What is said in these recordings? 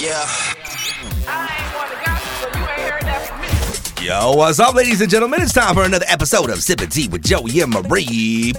Yeah. I ain't want to gossip, so you ain't heard that from me. Yo, what's up, ladies and gentlemen? It's time for another episode of Sippin' Tea with Joey and Marie.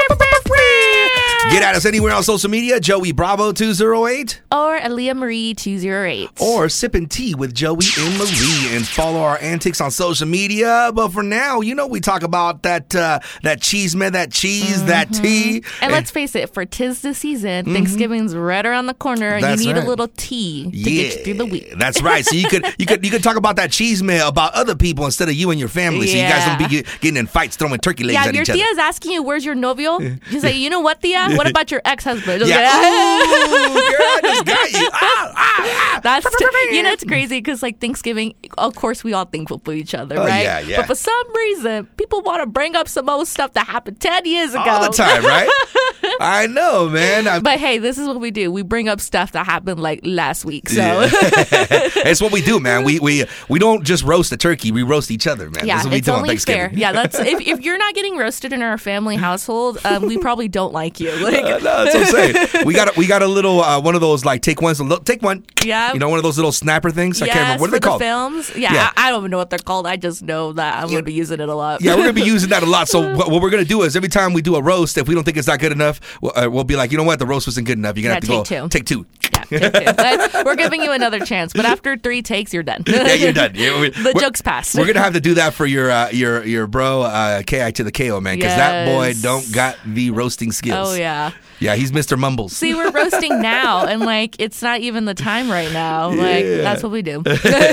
Get at us anywhere on social media, Joey Bravo 208. Or Aaliyah Marie 208. Or Sippin' Tea with Joey and Marie. And follow our antics on social media. But for now, you know, we talk about that cheese, man, that cheese, that tea. And let's face it, for 'tis the season, Thanksgiving's right around the corner. That's you need right. a little tea to get you through the week. That's right. So you could talk about that cheese, man, about other people instead of you and your family. So you guys don't be getting in fights, throwing turkey legs at each other. Yeah, your tia's asking you, where's your novio? You say, you know what, tia? What about your ex-husband? Yeah. Ooh, girl, I just got you. That's it's crazy because like Thanksgiving, of course, we all thankful for each other, right? Yeah. But for some reason, people want to bring up some old stuff that happened 10 years ago. All the time, right? I know, man. But hey, this is what we do. We bring up stuff that happened like last week. So it's what we do, man. We don't just roast a turkey. We roast each other, man. Yeah, that's what we it's do on only Thanksgiving. fair. Yeah, that's if you're not getting roasted in our family household, we probably don't like you. Like, no, that's what I'm saying. We got a little one of those like take one. Yeah. You know, one of those little snapper things. I can't remember what are they called. The films. Yeah. I don't even know what they're called. I just know that I'm going to be using it a lot. Yeah, we're gonna be using that a lot. So what we're gonna do is every time we do a roast, if we don't think it's not good enough, we'll be like, you know what, the roast wasn't good enough. You're gonna have to take two. Yeah, take two. We're giving you another chance, but after 3 takes, you're done. Yeah, you're done. The joke's passed. We're gonna have to do that for your bro Ki to the KO, man, because that boy don't got the roasting skills. Oh yeah. Yeah, he's Mr. Mumbles. See, we're roasting now, and like it's not even the time right now. Like that's what we do.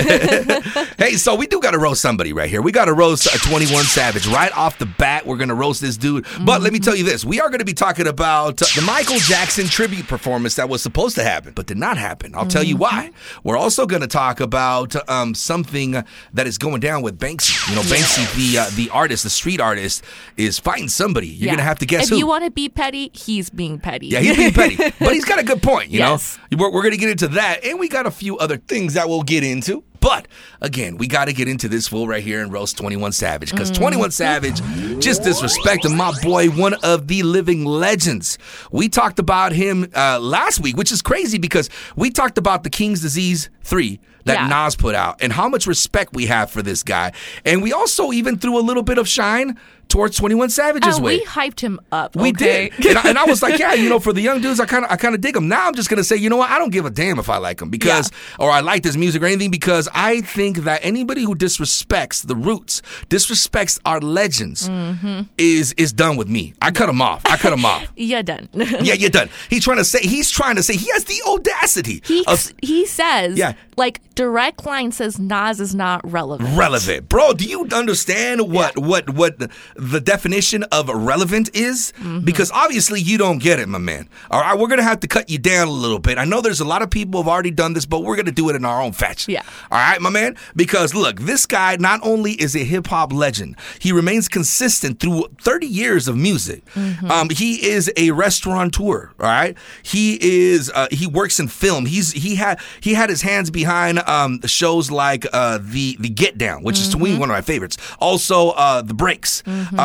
Hey, so we do got to roast somebody right here. We got to roast 21 Savage right off the bat. We're gonna roast this dude. But let me tell you this: we are gonna be talking about the Michael Jackson tribute performance that was supposed to happen, but did not happen. I'll tell you why. We're also gonna talk about something that is going down with Banksy. You know, Banksy, the artist, the street artist, is fighting somebody. You're gonna have to guess who. If you want to be petty, he's being petty. Yeah, he's being petty. But he's got a good point, you know? We're going to get into that, and we got a few other things that we'll get into. But, again, we got to get into this fool right here and roast 21 Savage. Because 21 Savage just disrespected my boy, one of the living legends. We talked about him last week, which is crazy because we talked about the King's Disease 3 that Nas put out and how much respect we have for this guy. And we also even threw a little bit of shine towards 21 Savage's way. We hyped him up. We did. And I was like, yeah, you know, for the young dudes, I kind of dig him. Now I'm just going to say, you know what? I don't give a damn if I like him or I like this music or anything, because I think that anybody who disrespects the roots, disrespects our legends is done with me. I cut him off. You're done. Yeah, you're done. He's trying to say he has the audacity. He says, like, direct line says Nas is not relevant. Bro, do you understand what the definition of relevant is? Because obviously you don't get it, my man. All right, we're going to have to cut you down a little bit. I know there's a lot of people who have already done this, but we're going to do it in our own fashion. Yeah. All right, my man? Because look, this guy not only is a hip-hop legend, he remains consistent through 30 years of music. He is a restaurateur, all right? He works in film. He had his hands behind shows like the Get Down, which is to me one of my favorites. Also, The Breaks.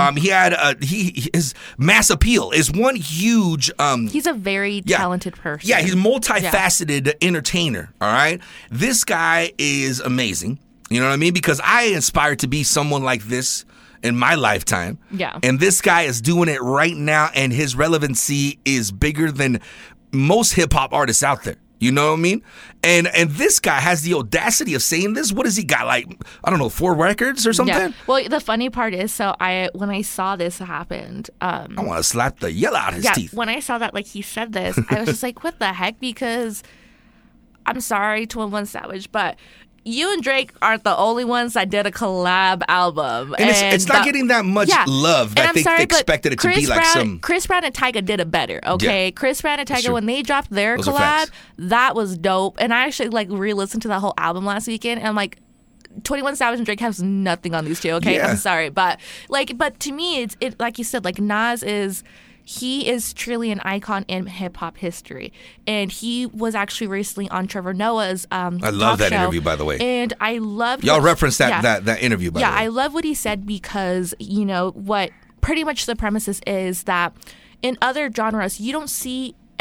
His Mass Appeal is one huge. He's a very talented person. Yeah, he's multifaceted entertainer. All right, this guy is amazing. You know what I mean? Because I aspire to be someone like this in my lifetime. Yeah, and this guy is doing it right now, and his relevancy is bigger than most hip hop artists out there. You know what I mean? And this guy has the audacity of saying this. What has he got? Like, I don't know, 4 records or something? Yeah. Well, the funny part is, when I saw this happened, I want to slap the yell out of his teeth. When I saw that, like, he said this, I was just like, what the heck? Because I'm sorry, 21 Savage, but you and Drake aren't the only ones that did a collab album. And it's not getting that much love that they expected it to be like some... Chris Brown and Tyga did it better, okay? Yeah. Chris Brown and Tyga, when they dropped their collab, that was dope. And I actually, like, re-listened to that whole album last weekend, and I'm like, 21 Savage and Drake has nothing on these two, okay? Yeah. I'm sorry. But to me, it's like you said, like, Nas is... He is truly an icon in hip-hop history. And he was actually recently on Trevor Noah's I love that interview, by the way. And I love... Y'all referenced that interview, by the way. Yeah, I love what he said because, you know, what pretty much the premises is that in other genres, you don't see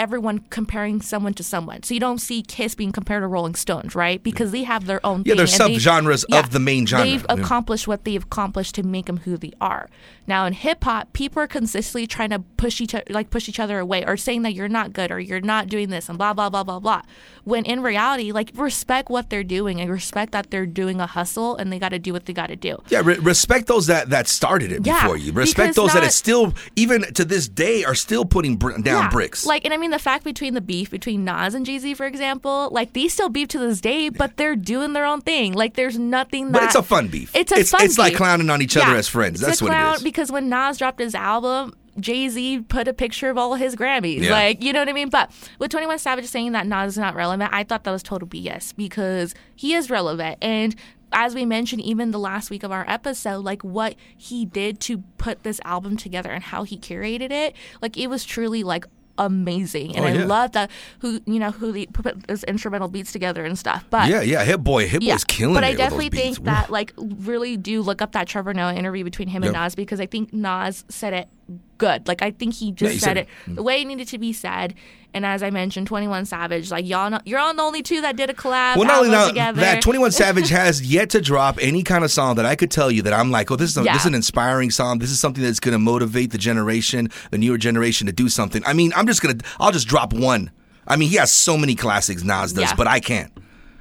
everyone comparing someone to someone. So you don't see Kiss being compared to Rolling Stones, right? Because they have their own thing. Yeah, there's sub-genres of the main genre. They've accomplished what they've accomplished to make them who they are. Now in hip hop, people are consistently trying to push each other away, or saying that you're not good, or you're not doing this, and blah blah blah blah blah. When in reality, like, respect what they're doing, and respect that they're doing a hustle and they got to do what they got to do. Yeah, respect those that started it before you. Respect those that is still, even to this day, are still putting down bricks. Like, and I mean, the fact between the beef between Nas and Jay-Z, for example, like, they still beef to this day, but they're doing their own thing. Like, there's nothing that... But it's a fun beef. It's like clowning on each other as friends. That's what it is. Because when Nas dropped his album, Jay-Z put a picture of all his Grammys. Yeah. Like, you know what I mean? But with 21 Savage saying that Nas is not relevant, I thought that was total BS, because he is relevant. And as we mentioned, even the last week of our episode, like, what he did to put this album together and how he curated it, like, it was truly, like, amazing. And I love that who they put those instrumental beats together and stuff. But Hit Boy's killing it. But I definitely think that, like, really do look up that Trevor Noah interview between him and Nas, because I think Nas said it good. Like, I think he just said it the way it needed to be said. And as I mentioned, 21 Savage, like, you're on the only two that did a collab. Well, not only together. that, 21 Savage has yet to drop any kind of song that I could tell you that I'm like, oh, this is an inspiring song. This is something that's going to motivate the newer generation to do something. I mean, I'll just drop one. I mean, he has so many classics, Nas does, but I can't.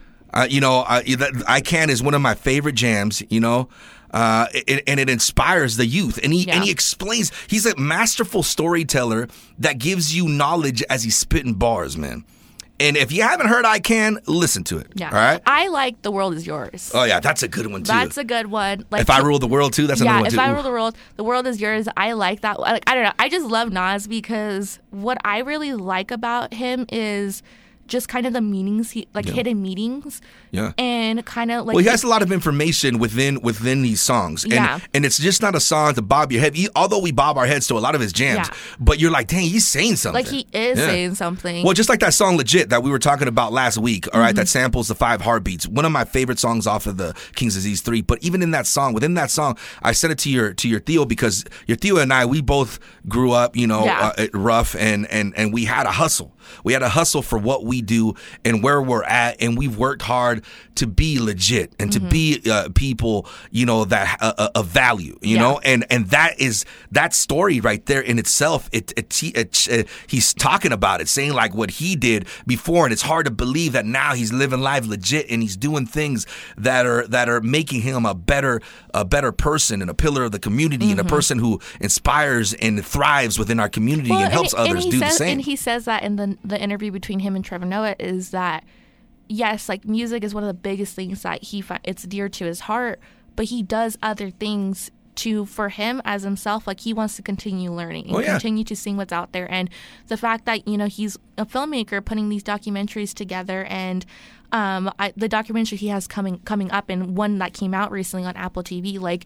I Can is one of my favorite jams, and it inspires the youth. And he explains, he's a masterful storyteller that gives you knowledge as he's spitting bars, man. And if you haven't heard I Can, listen to it. Yeah. All right? I like The World Is Yours. Oh, yeah, that's a good one, too. That's a good one. Like, If I Rule the World, too, that's another one, too. Yeah, If I Rule the world is yours. I like that. Like, I don't know. I just love Nas, because what I really like about him is just kind of the meanings, hidden meanings. Yeah. And kind of like... Well, he has a lot of information within these songs. And it's just not a song to bob your head. Although we bob our heads to a lot of his jams. Yeah. But you're like, dang, he's saying something. Like, he is saying something. Well, just like that song Legit that we were talking about last week, all right, that samples the 5 Heartbeats. One of my favorite songs off of the King's Disease 3. But even in that song, within that song, I sent it to your Theo, because your Theo and I, we both grew up, rough, and we had a hustle. We had a hustle for what we do and where we're at, and we've worked hard to be legit and to be people, that of value, know, and that story right there in itself. He's talking about it, saying like what he did before, and it's hard to believe that now he's living life legit and he's doing things that are making him a better person and a pillar of the community and a person who inspires and thrives within our community and helps others do the same. And he says that in the interview between him and Trevor Noah, is that yes, like, music is one of the biggest things that it's dear to his heart, but he does other things for him as himself. Like, he wants to continue learning and continue to sing what's out there. And the fact that, he's a filmmaker putting these documentaries together, and the documentary he has coming up, and one that came out recently on Apple TV, like,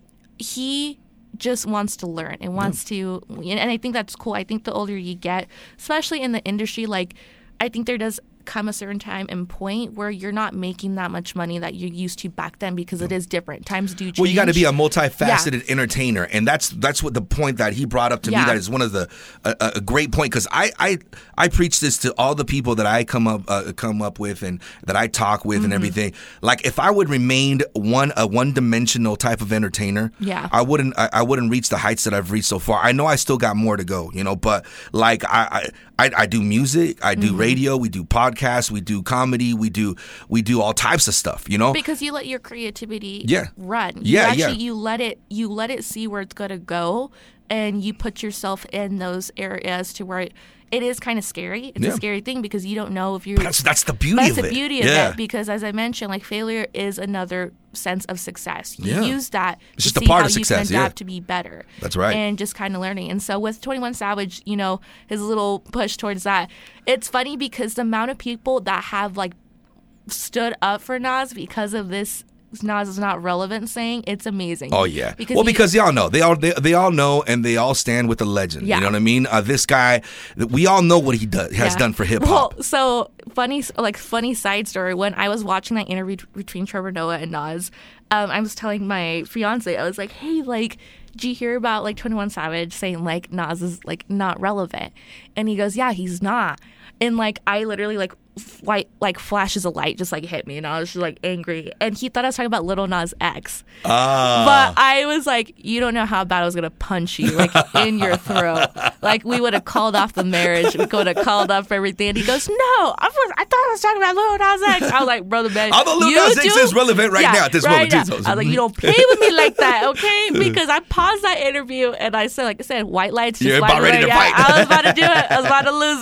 he just wants to learn and wants to, and I think that's cool. I think the older you get, especially in the industry, like, I think there does come a certain time and point where you're not making that much money that you used to back then, because it is different. Times do change. Well, you got to be a multifaceted entertainer, and that's what the point that he brought up to me. That is one of a great point, because I preach this to all the people that I come up with and that I talk with and everything. Like, if I would remain a one-dimensional type of entertainer, I wouldn't reach the heights that I've reached so far. I know I still got more to go, but like I do music, I do radio, we do podcasts, we do comedy, we do all types of stuff, Because you let your creativity run. You let it see where it's gonna go, and you put yourself in those areas to where it is kind of scary. It's a scary thing, because you don't know if you're... That's the beauty of it. That's the beauty of it, because as I mentioned, like, failure is another sense of success. You use that it's to just see a part how of success, you can adapt to be better. That's right. And just kind of learning. And so with 21 Savage, his little push towards that, it's funny because the amount of people that have, like, stood up for Nas because of this Nas is not relevant saying, it's amazing. Oh yeah, because they all know, they all know, and they all stand with the legend. You know what I mean? This guy, we all know what he has done for hip hop. Well, so funny side story. When I was watching that interview between Trevor Noah and Nas, I was telling my fiance, I was like, hey, like, did you hear about like 21 Savage saying like Nas is like not relevant? And he goes, yeah, he's not. And like I literally like flashes of light just like hit me, and I was just like angry. And he thought I was talking about Lil Nas X. But I was like, you don't know how bad I was gonna punch you like in your throat. Like we would have called off the marriage. We would have called off everything. And he goes, no, I thought I was talking about Lil Nas X. I was like, brother, man, although Lil Nas X is relevant right now at this moment. Now. I was like, you don't play with me like that, okay? Because I paused that interview and I said, like I said, white lights. Just You're about ready to fight. I was about to do it. I was about to lose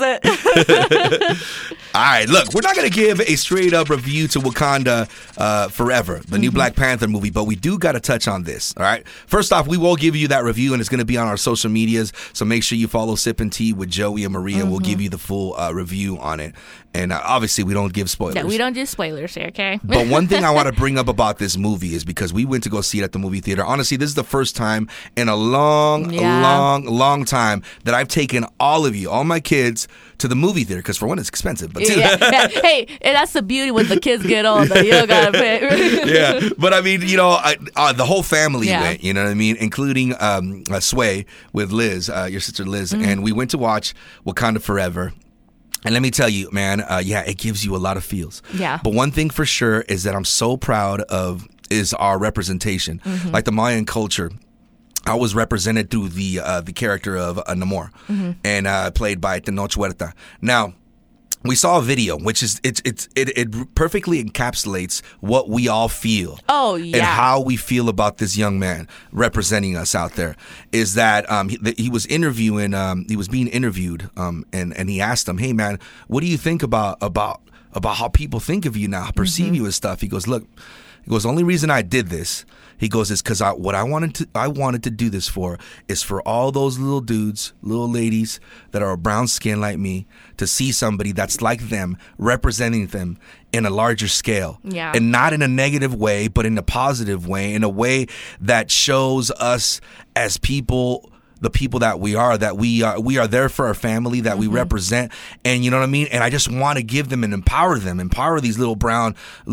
it. All right, look, we're not going to give a straight up review to Wakanda Forever, the new Black Panther movie, but we do got to touch on this, all right? First off, we will give you that review, and it's going to be on our social medias, so make sure you follow Sip and Tea with Joey and Maria. We'll give you the full review on it. And obviously, we don't give spoilers. Yeah, we don't do spoilers here, okay? But one thing I want to bring up about this movie is because we went to go see it at the movie theater. Honestly, this is the first time in a long time that I've taken all of you, all my kids, to the movie theater. Because for one, it's expensive. But two, hey, and that's the beauty when the kids get older. You don't got to pay. Yeah, but I mean, you know, the whole family went, you know what I mean? Including Sway with Liz, your sister Liz. And we went to watch Wakanda Forever. And let me tell you, man, it gives you a lot of feels. Yeah. But one thing for sure is that I'm so proud of is our representation. Like the Mayan culture, I was represented through the character of Namor, and played by Tenoch Huerta. Now, we saw a video, which is it perfectly encapsulates what we all feel. Oh yeah, and how we feel about this young man representing us out there. Is that he was interviewing, he was being interviewed, and he asked him, "Hey man, what do you think about how people think of you now, perceive you as stuff?" He goes, "Look." He goes, the only reason I did this, he goes, is because what I wanted to do this for is for all those little dudes, little ladies that are brown skin like me to see somebody that's like them, representing them in a larger scale. Yeah. And not in a negative way, but in a positive way, in a way that shows us as people, the people that we are there for our family, that we represent, and you know what I mean? And I just want to give them and empower these little brown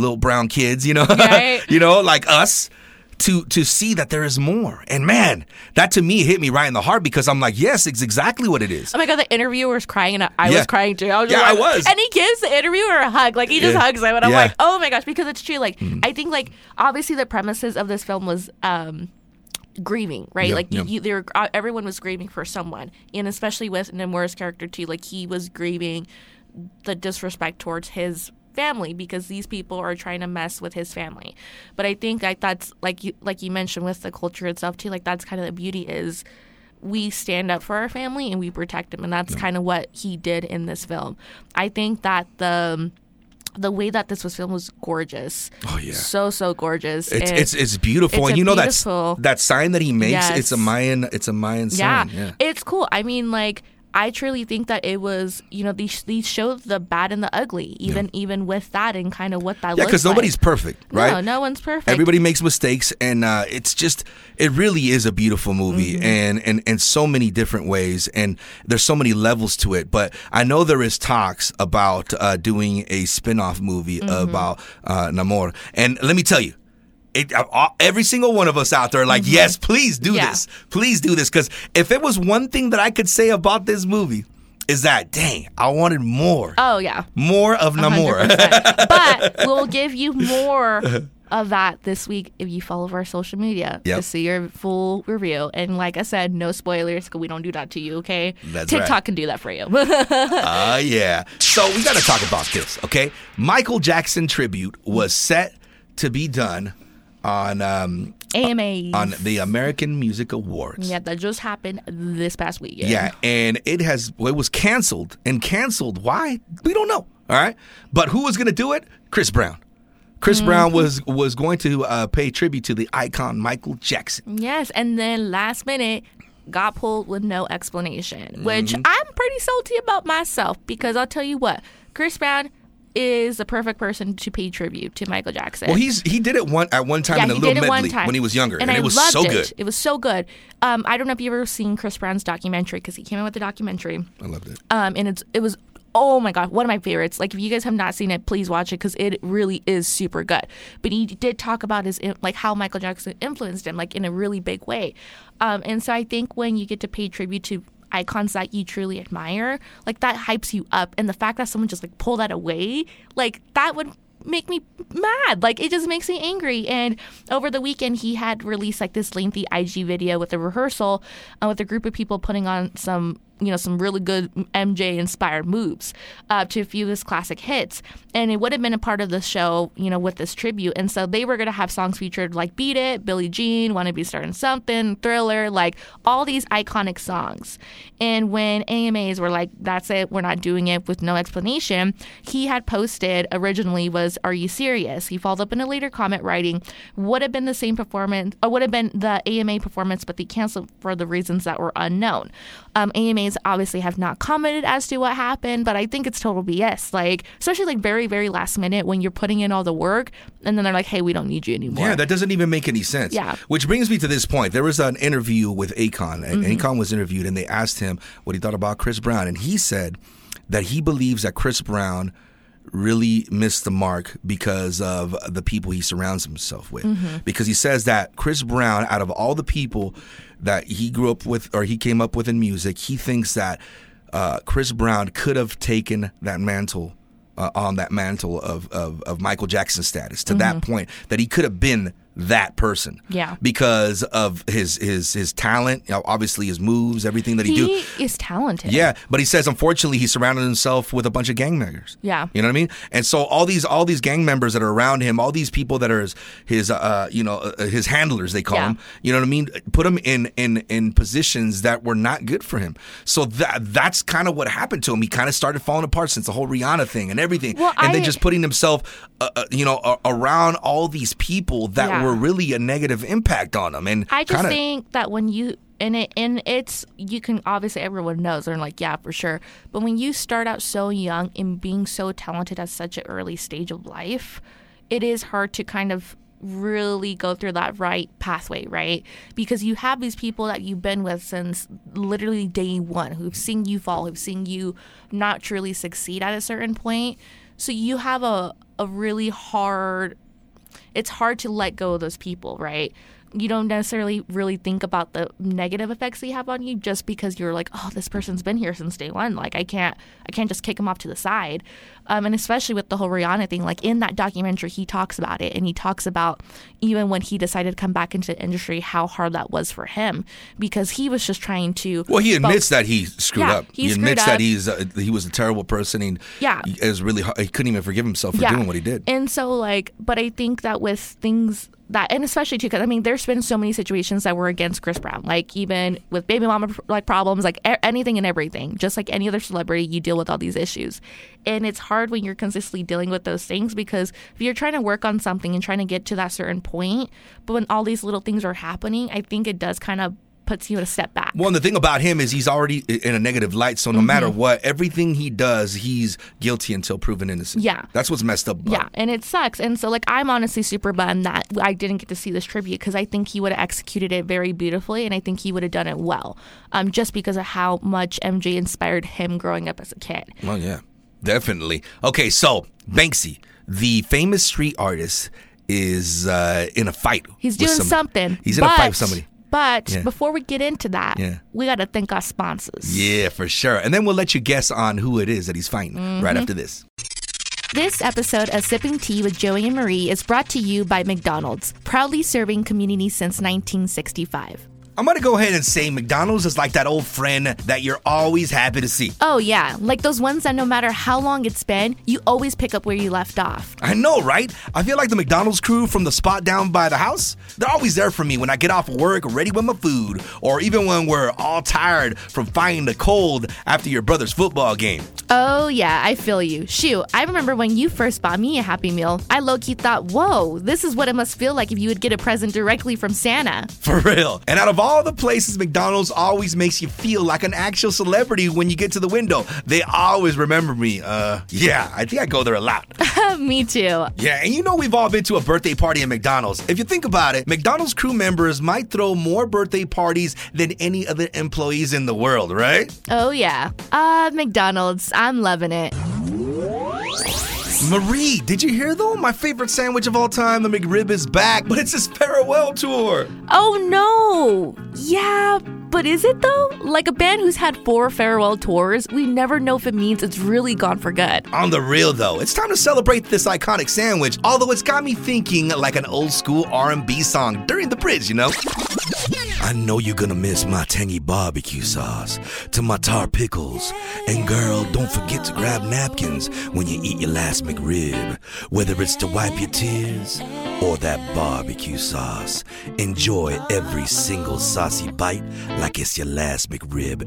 kids, you know, right. You know, like us, to see that there is more. And man, that to me hit me right in the heart, because I'm like, yes, it's exactly what it is. Oh my God, the interviewer was crying, and I was crying too. I was. And he gives the interviewer a hug. Like, he just hugs him, and I'm like, oh my gosh, because it's true. Like, I think, like, obviously the premises of this film was grieving, right? Everyone was grieving for someone, and especially with Namor's character too. Like, he was grieving the disrespect towards his family, because these people are trying to mess with his family. But I think like that's like you mentioned with the culture itself too. Like, that's kind of the beauty, is we stand up for our family and we protect them, and that's kind of what he did in this film. I think that the way that this was filmed was gorgeous. Oh yeah, so gorgeous. It's beautiful, and you know that sign that he makes. Yes. It's a Mayan sign. Yeah, it's cool. I mean, like, I truly think that it was, you know, these show the bad and the ugly, even with that, and kind of what that looks like. Yeah, because nobody's perfect, right? No one's perfect. Everybody makes mistakes, and it really is a beautiful movie, and in so many different ways, and there's so many levels to it. But I know there is talks about doing a spin-off movie about Namor, and let me tell you, every single one of us out there, like, yes, please do this. Please do this. Because if it was one thing that I could say about this movie, is that, dang, I wanted more. Oh, yeah. More of Namor. But we'll give you more of that this week if you follow our social media to see your full review. And like I said, no spoilers, because we don't do that to you, okay? That's TikTok right. can do that for you. Yeah. So we got to talk about this, okay? Michael Jackson tribute was set to be done on AMAs, on the American Music Awards. Yeah, that just happened this past weekend. Yeah, and it was canceled. And canceled, why? We don't know. All right, but who was going to do it? Chris Brown. Chris Brown was going to pay tribute to the icon Michael Jackson. Yes, and then last minute got pulled with no explanation, which I'm pretty salty about myself, because I'll tell you what, Chris Brown is the perfect person to pay tribute to Michael Jackson. Well, he did it at one time in a little medley when he was younger, and it was so good. It was so good. I don't know if you've ever seen Chris Brown's documentary, because he came out with a documentary. I loved it. And it was oh my God, one of my favorites. Like, if you guys have not seen it, please watch it because it really is super good. But he did talk about like how Michael Jackson influenced him, like in a really big way. And so I think when you get to pay tribute to icons that you truly admire, like that hypes you up. And the fact that someone just like pull that away, like that would make me mad. Like, it just makes me angry. And over the weekend, he had released like this lengthy IG video with a rehearsal with a group of people putting on some really good MJ inspired moves to a few of his classic hits. And it would have been a part of the show, with this tribute. And so they were going to have songs featured like Beat It, Billie Jean, Wanna Be Starting Something, Thriller, like all these iconic songs. And when AMAs were like, that's it, we're not doing it, with no explanation, he had posted originally was, Are You Serious? He followed up in a later comment writing, would have been the same performance, or would have been the AMA performance, but they canceled for the reasons that were unknown. AMAs obviously have not commented as to what happened, but I think it's total BS. Like, especially like very, very last minute when you're putting in all the work and then they're like, hey, we don't need you anymore. Yeah, that doesn't even make any sense. Yeah. Which brings me to this point. There was an interview with Akon, and Akon was interviewed, and they asked him what he thought about Chris Brown, and he said that he believes that Chris Brown really missed the mark because of the people he surrounds himself with. Because he says that Chris Brown, out of all the people that he grew up with or he came up with in music, he thinks that Chris Brown could have taken that mantle on that mantle of Michael Jackson status to that point, that he could have been that person. Yeah. Because of his talent, obviously his moves, everything that he do. He is talented. Yeah, but he says unfortunately he surrounded himself with a bunch of gang members. Yeah. You know what I mean? And so all these gang members that are around him, all these people that are his handlers, they call him. You know what I mean? Put him in positions that were not good for him. So that's kind of what happened to him. He kind of started falling apart since the whole Rihanna thing and everything. Well, then just putting himself around all these people that were really a negative impact on him. And I just think that when you you can obviously, everyone knows, they're like, yeah, for sure. But when you start out so young and being so talented at such an early stage of life, it is hard to kind of really go through that right pathway, right? Because you have these people that you've been with since literally day one, who've seen you fall, who've seen you not truly succeed at a certain point. So you have a really hard, it's hard to let go of those people, right? You don't necessarily really think about the negative effects they have on you just because you're like, oh, this person's been here since day one. Like, I can't just kick him off to the side. And especially with the whole Rihanna thing, like in that documentary, he talks about it. And he talks about even when he decided to come back into the industry, how hard that was for him because he was just trying to. Well, he admits that he screwed up. He admits that he was a terrible person. And it was really hard. He couldn't even forgive himself for doing what he did. And so but I think that with things that, and especially too, because I mean, there's been so many situations that were against Chris Brown, like even with baby mama like problems, like anything and everything, just like any other celebrity, you deal with all these issues. And it's hard when you're consistently dealing with those things because if you're trying to work on something and trying to get to that certain point, but when all these little things are happening, I think it does kind of puts you in a step back. Well, and the thing about him is he's already in a negative light, so no matter what, everything he does, he's guilty until proven innocent. Yeah. That's what's messed up. Yeah, and it sucks. And so, like, I'm honestly super bummed that I didn't get to see this tribute because I think he would have executed it very beautifully, and I think he would have done it well, just because of how much MJ inspired him growing up as a kid. Oh, yeah, definitely. Okay, so Banksy, the famous street artist, is in a fight. He's doing something. He's in a fight with somebody. But before we get into that, we got to thank our sponsors. Yeah, for sure. And then we'll let you guess on who it is that he's fighting right after this. This episode of Sipping Tea with Joey and Marie is brought to you by McDonald's, proudly serving communities since 1965. I'm going to go ahead and say McDonald's is like that old friend that you're always happy to see. Oh, yeah. Like those ones that no matter how long it's been, you always pick up where you left off. I know, right? I feel like the McDonald's crew from the spot down by the house. They're always there for me when I get off of work, ready with my food, or even when we're all tired from fighting the cold after your brother's football game. Oh, yeah, I feel you. Shoot, I remember when you first bought me a Happy Meal, I low-key thought, whoa, this is what it must feel like if you would get a present directly from Santa. For real. And out of all the places, McDonald's always makes you feel like an actual celebrity when you get to the window. They always remember me. Yeah, I think I go there a lot. Me too. Yeah, and you know we've all been to a birthday party at McDonald's. If you think about it, McDonald's crew members might throw more birthday parties than any other employees in the world, right? Oh, yeah. McDonald's. I'm loving it. Marie, did you hear though? My favorite sandwich of all time, the McRib, is back, but it's his farewell tour. Oh, no. Yeah, but is it though? Like a band who's had 4 farewell tours, we never know if it means it's really gone for good. On the real though, it's time to celebrate this iconic sandwich, although it's got me thinking like an old school R&B song during the bridge, you know? I know you're gonna miss my tangy barbecue sauce, tomato pickles, and girl, don't forget to grab napkins when you eat your last McRib. Whether it's to wipe your tears or that barbecue sauce, enjoy every single saucy bite like it's your last McRib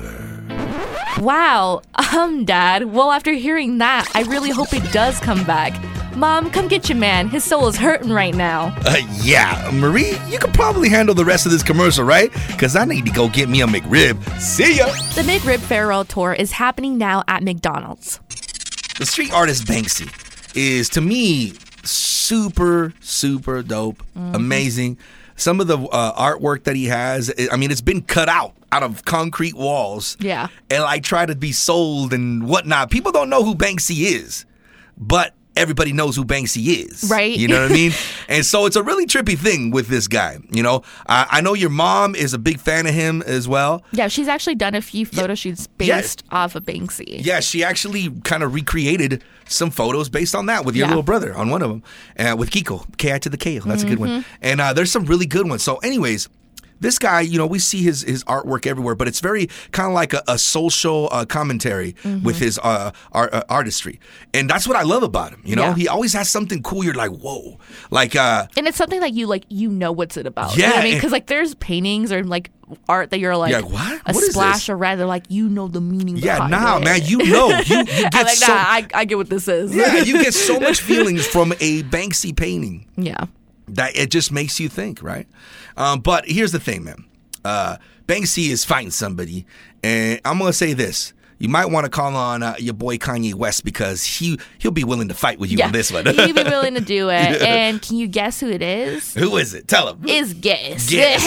ever. Wow. Dad. Well, after hearing that, I really hope it does come back. Mom, come get your man. His soul is hurting right now. Yeah. Marie, you could probably handle the rest of this commercial, right? Because I need to go get me a McRib. See ya. The McRib Farewell Tour is happening now at McDonald's. The street artist Banksy is, to me, super, super dope. Amazing. Some of the artwork that he has, I mean, it's been cut out of concrete walls. Yeah. And like try to be sold and whatnot. People don't know who Banksy is, but everybody knows who Banksy is. Right. You know what I mean? And so it's a really trippy thing with this guy. You know, I know your mom is a big fan of him as well. Yeah, she's actually done a few photo shoots based off of Banksy. Yeah, she actually kind of recreated some photos based on that with your little brother on one of them. With Kiko, K-I to the K. That's a good one. And there's some really good ones. So anyways, this guy, you know, we see his artwork everywhere, but it's very kind of like a social commentary with his artistry. And that's what I love about him, you know? Yeah. He always has something cool. You're like, whoa. Like, and it's something that you know what's it about. Yeah. You know what I mean? Because like there's paintings or like art that you're like, what? A splash or red. They're like, you know the meaning behind it. Man, you know. You get I'm like, I get what this is. Yeah, you get so much feelings from a Banksy painting. Yeah. That it just makes you think, right? But here's the thing, man. Banksy is fighting somebody, and I'm gonna say this: you might want to call on your boy Kanye West because he'll be willing to fight with you on this one. He'll be willing to do it. Yeah. And can you guess who it is? Who is it? Tell him. It's Guess.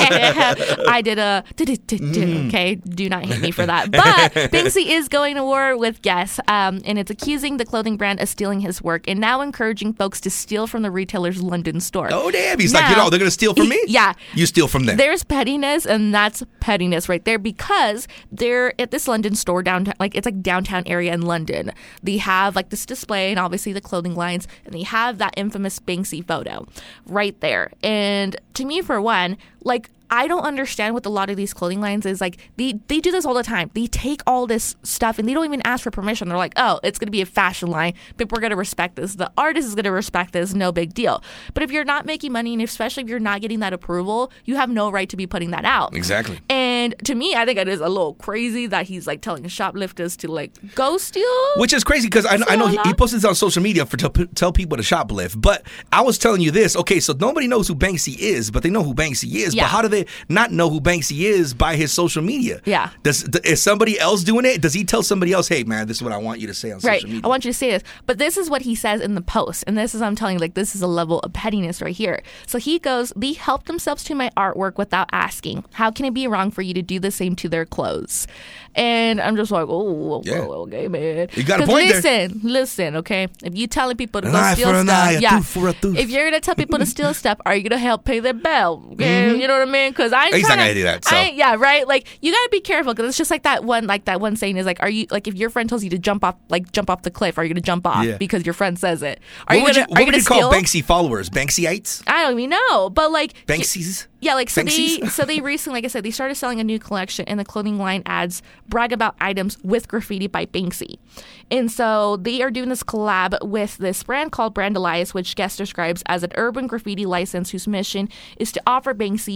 I did a okay. Do not hate me for that. But Banksy is going to war with Guess, and it's accusing the clothing brand of stealing his work, and now encouraging folks to steal from the retailer's London store. Oh damn! He's like, they're gonna steal from me. Yeah, you steal from them. There's pettiness, and that's pettiness right there because they're at this London store downtown. Like it's like downtown area in London. They have like this display and obviously the clothing lines, and they have that infamous Banksy photo right there. And to me, for one, like I don't understand what a lot of these clothing lines is. Like they do this all the time. They take all this stuff and they don't even ask for permission. They're like, oh, it's going to be a fashion line. People are going to respect this. The artist is going to respect this. No big deal. But if you're not making money, and especially if you're not getting that approval, you have no right to be putting that out. Exactly. And to me, I think it is a little crazy that he's like telling shoplifters to like go steal. Which is crazy because I know he posted this on social media to tell people to shoplift. But I was telling you this. Okay, so nobody knows who Banksy is, but they know who Banksy is. Yeah. But how do they not know who Banksy is by his social media? Yeah. Is somebody else doing it? Does he tell somebody else, hey, man, this is what I want you to say on social media? I want you to say this. But this is what he says in the post. And this is, I'm telling you, like, this is a level of pettiness right here. So he goes, they helped themselves to my artwork without asking. How can it be wrong for you to do the same to their clothes? And I'm just like, oh, yeah. Okay, man. You got a point there. Listen, okay? If you telling people to go steal stuff, if you're going to tell people to steal stuff, are you going to help pay their bill? Okay? You know what I mean? Because he's not going to do that. So. Yeah, right? Like, you got to be careful because it's just like that one saying is like, are you, like, if your friend tells you to jump off the cliff, are you going to jump off because your friend says it? What would you call Banksy followers? Banksyites? I don't even know. But, like... Banksies? Yeah, like, so they recently, like I said, they started selling a new collection, and the clothing line ads brag about items with graffiti by Banksy. And so they are doing this collab with this brand called Brandalize, which Guest describes as an urban graffiti license whose mission is to offer Banksy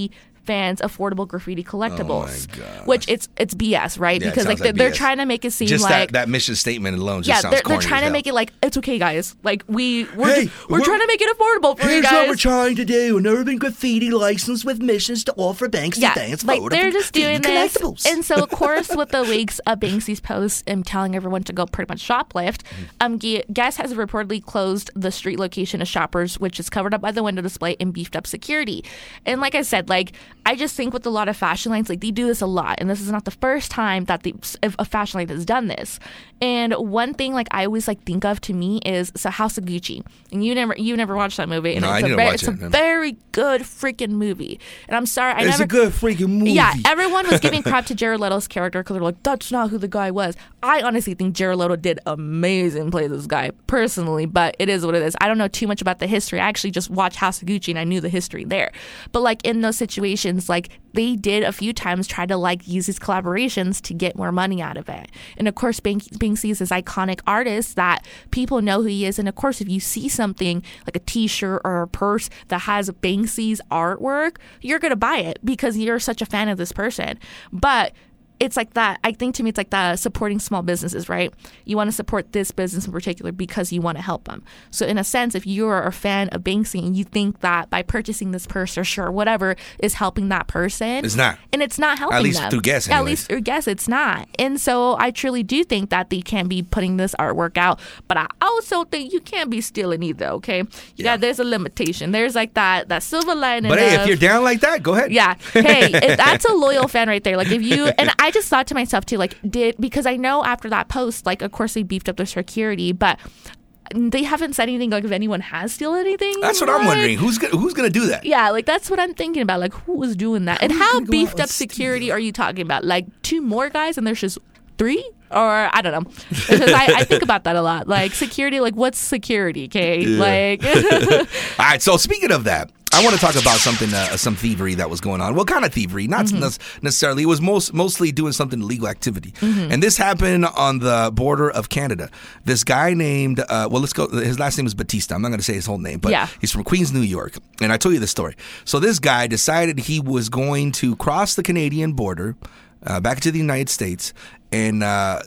fans affordable graffiti collectibles. Oh my gosh. Which it's BS, right? Yeah, because like they're trying to make it seem just like that mission statement alone just sounds corny. They're trying to make it like it's okay, guys. Like we're trying to make it affordable for you guys. Here's what we're trying to do: an urban graffiti license with missions to offer Banksy fans like they're just doing this. Collectibles. And so, of course, with the leaks of Banksy's posts and telling everyone to go pretty much shoplift, Guess has reportedly closed the street location of Shoppers, which is covered up by the window display and beefed up security. And like I said, like I just think with a lot of fashion lines, like they do this a lot, and this is not the first time that a fashion line has done this. And one thing like I always like think of to me is House of Gucci, and you never watched that movie, and no, it's a very good freaking movie. And I'm sorry, it's a good freaking movie. Yeah, everyone was giving crap to Jared Leto's character because they're like, that's not who the guy was. I honestly think Jared Leto did amazing play this guy personally, but it is what it is. I don't know too much about the history. I actually just watched House of Gucci and I knew the history there. But like in those situations, like they did a few times try to like use these collaborations to get more money out of it. And of course, Banksy is this iconic artist that people know who he is. And of course, if you see something like a t-shirt or a purse that has Banksy's artwork, you're going to buy it because you're such a fan of this person. But it's like that. I think to me, it's like that supporting small businesses, right? You want to support this business in particular because you want to help them. So in a sense, if you're a fan of Banksy and you think that by purchasing this purse or shirt, whatever, is helping that person. It's not. And it's not helping them. At least through Guess, At least through Guess, it's not. And so I truly do think that they can be putting this artwork out. But I also think you can't be stealing either, okay? There's a limitation. There's like that silver lining. But hey, if you're down like that, go ahead. Yeah. Hey, that's a loyal fan right there. Like if you, and I just thought to myself too, like because I know after that post, like of course they beefed up their security, but they haven't said anything like if anyone has stolen anything. That's what I'm wondering. Who's gonna do that? Yeah, like that's what I'm thinking about. Like who was doing that? And how beefed up security are you talking about? Like 2 more guys and there's just 3? Or I don't know. Because I think about that a lot. Like security, like what's security, okay? Yeah. Like all right, so speaking of that, I want to talk about something, some thievery that was going on. What kind of thievery? Not necessarily. It was mostly doing something illegal activity. And this happened on the border of Canada. This guy named, let's go. His last name is Batista. I'm not going to say his whole name, but he's from Queens, New York. And I told you this story. So this guy decided he was going to cross the Canadian border back into the United States, and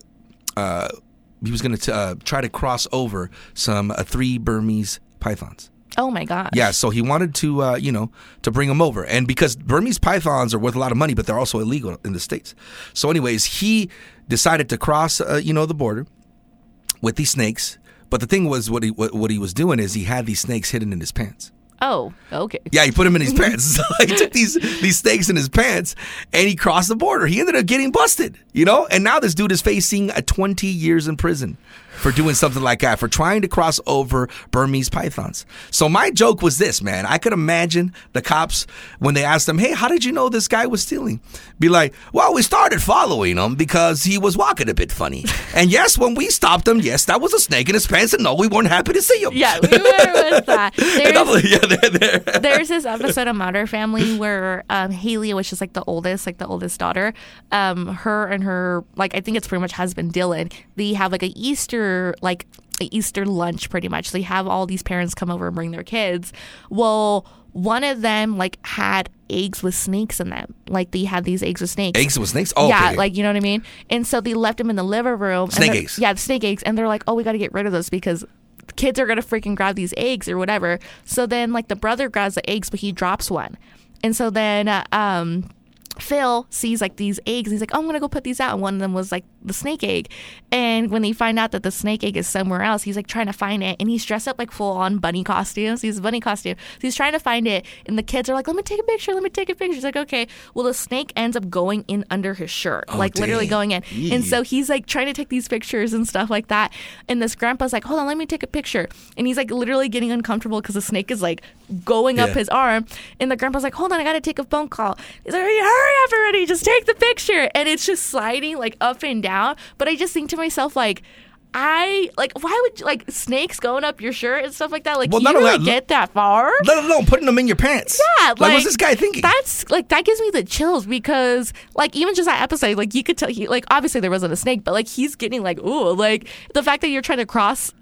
he was going to try to cross over some 3 Burmese pythons. Oh my gosh. Yeah, so he wanted to, to bring them over. And because Burmese pythons are worth a lot of money, but they're also illegal in the States. So anyways, he decided to cross, the border with these snakes. But the thing was, what he was doing is he had these snakes hidden in his pants. Oh, okay. Yeah, he put them in his pants. So he took these snakes in his pants and he crossed the border. He ended up getting busted, And now this dude is facing 20 years in prison for doing something like that, for trying to cross over Burmese pythons. So my joke was this, man. I could imagine the cops, when they asked him, hey, how did you know this guy was stealing? Be like, well, we started following him because he was walking a bit funny. And yes, when we stopped him, yes, that was a snake in his pants. And no, we weren't happy to see him. Yeah, we were with that. There's this episode of Modern Family where Haley, which is like the oldest daughter, her and her, like, I think it's pretty much husband Dylan, they have like an Easter lunch pretty much. They have all these parents come over and bring their kids. Well, one of them like had eggs with snakes in them. Like they had these eggs with snakes. Eggs with snakes? Oh, yeah, okay. like you know what I mean? And so they left them in the living room. Snake eggs. Yeah, snake eggs. And they're like, oh, we got to get rid of those because kids are going to freaking grab these eggs or whatever. So then like the brother grabs the eggs, but he drops one. And so then Phil sees like these eggs and he's like, oh, I'm gonna go put these out, and one of them was like the snake egg. And when they find out that the snake egg is somewhere else, he's like trying to find it, and he's dressed up like full on bunny costumes. He's a bunny costume, so he's trying to find it, and the kids are like, let me take a picture. He's like, okay. Well, the snake ends up going in under his shirt, literally going in. Yeah. And so he's like trying to take these pictures and stuff like that, and this grandpa's like, hold on, let me take a picture. And he's like literally getting uncomfortable because the snake is like going up his arm, and the grandpa's like, hold on, I gotta take a phone call. He's like, hurry up already, just take the picture. And it's just sliding like up and down. But I just think to myself, like, why would you, like, snakes going up your shirt and stuff like that? Like, well, you really get that far? Let alone putting them in your pants. Yeah, like what's this guy thinking? That's like, that gives me the chills because, like, even just that episode, like, you could tell obviously there wasn't a snake, but like he's getting like, ooh, like the fact that you're trying to cross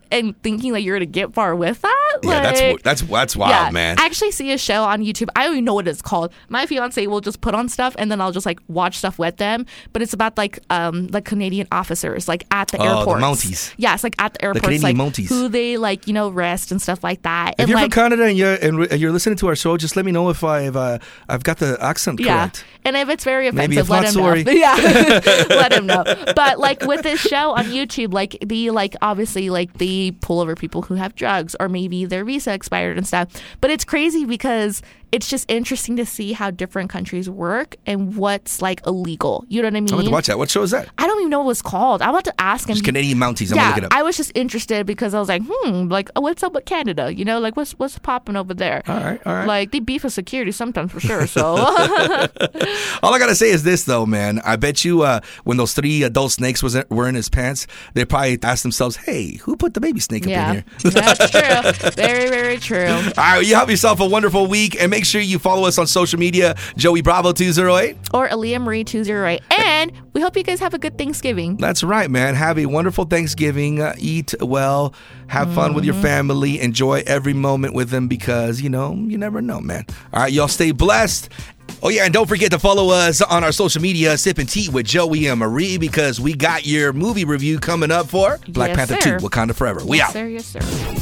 and thinking that you're gonna get far with that. Yeah, that's wild, man. I actually see a show on YouTube. I don't even know what it's called. My fiance will just put on stuff and then I'll just like watch stuff with them. But it's about like Canadian officers like at the airports. The Mounties. Yeah, it's like at the airports, Canadian like Mounties. who they like rest and stuff like that. If and you're like, from Canada and you're listening to our show, just let me know if I've got the accent correct. And if it's very Maybe offensive, if let not, him sorry. know. Yeah, let him know. But like with this show on YouTube, like obviously like they pull over people who have drugs or maybe their visa expired and stuff. But it's crazy because it's just interesting to see how different countries work and what's like illegal. You know what I mean? I'm going to watch that. What show is that? I don't even know what it was called. I want to ask him. It's Canadian Mounties. I'm going to look it up. I was just interested because I was like, like what's up with Canada? You know, like what's popping over there? All right. Like they beef with security sometimes for sure. So all I got to say is this though, man. I bet you when those 3 adult snakes were in his pants, they probably asked themselves, hey, who put the baby snake up in here? That's true. Very, very true. All right, you have yourself a wonderful week, and make sure you follow us on social media, Joey Bravo 208 or Aaliyah Marie 208. And we hope you guys have a good Thanksgiving. That's right, man. Have a wonderful Thanksgiving. Eat well. Have fun with your family. Enjoy every moment with them because, you never know, man. All right, y'all stay blessed. Oh, yeah, and don't forget to follow us on our social media, Sippin' Tea with Joey and Marie, because we got your movie review coming up for Black Panther 2, Wakanda Forever. We out. Yes, sir.